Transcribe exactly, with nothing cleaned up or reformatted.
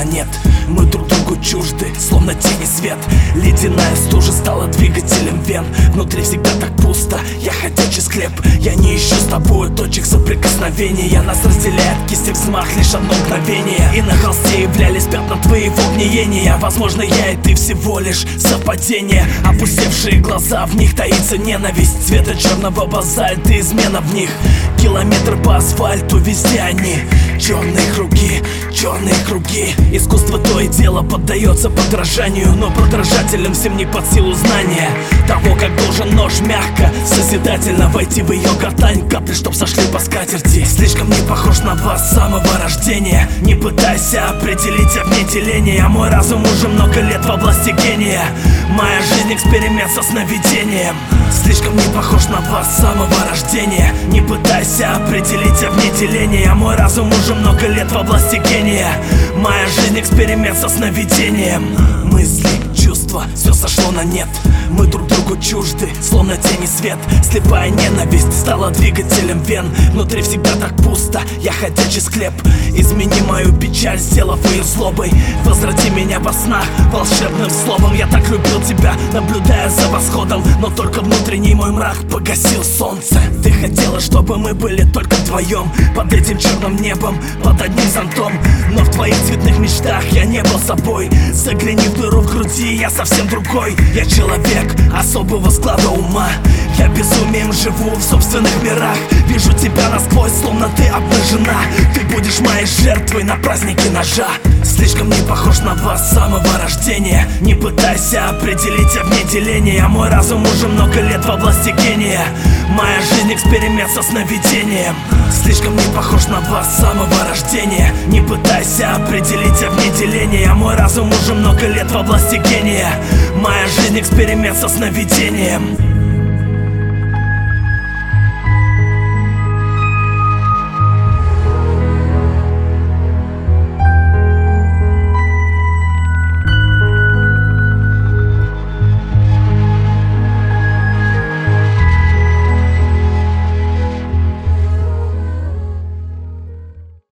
на нет. Мы друг другу чужды, словно тень и свет. Ледяная стужа стала двигателем вен. Внутри всегда так пусто, я ходячий склеп. Я не ищу с тобой точек соприкосновения. Нас разделяет кисть и взмах, лишь одно мгновение. И на холсте являлись пятна твоего гниения. Возможно, я и ты всего лишь совпадение. Опустевшие глаза, в них таится ненависть. Цвета черного базальта, измена в них. Километр по асфальту, везде они. Черные круги, черные круги. Искусство то и дело поддается подражанию, но подражателям всем не под силу знания того, как должен нож мягко, созидательно войти в ее гортань. Капли, чтоб сошли по скатерти. Слишком не похож на вас с самого рождения. Не пытайся определить огни деления. Мой разум уже много лет во власти гения. Моя жизнь эксперимент со сновидением. Слишком не похож на вас с самого рождения. Не пытайся определить огни деления. Мой разум уже много лет во власти гения. Моя жизнь эксперимент со сновидением. Мысли, чувства, все сошло на нет. Мы друг другу чужды, словно тень и свет. Слепая ненависть стала двигателем вен. Внутри всегда так пусто, я ходячий склеп. Измени мою печаль, сделав ее злобой. Возврати меня во снах волшебным словом. Я так любил тебя, наблюдая за восходом. Но только внутренний мой мрак погасил солнце. Ты хотела, чтобы мы были только вдвоем, под этим черным небом, под одним зонтом. Но в твоих цветных мечтах я не был собой. Загляни в дыру в груди, я совсем другой. Я человек особого склада ума. Я безумием живу в собственных мирах. Вижу тебя насквозь, словно ты обнажена. Ты будешь моей жертвой на празднике ножа. Слишком не похож на вас с самого рождения. Не пытайся определить огни деления. Мой разум уже много лет во власти гения. Моя жизнь эксперимент со сновидением. Слишком не похож на вас с самого рождения. Не пытайся определить огни деления. Мой разум уже много лет во власти гения. Моя жизнь эксперимент со сновидением.